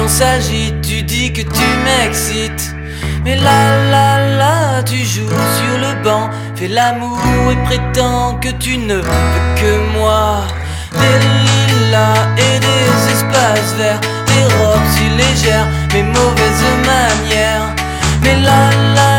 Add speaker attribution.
Speaker 1: on s'agite, tu dis que tu m'excites. Mais là, tu joues sur le banc, fais l'amour et prétends que tu ne veux que moi. Des lilas et des espaces verts, des robes si légères, mais mauvaises manières. Mais là,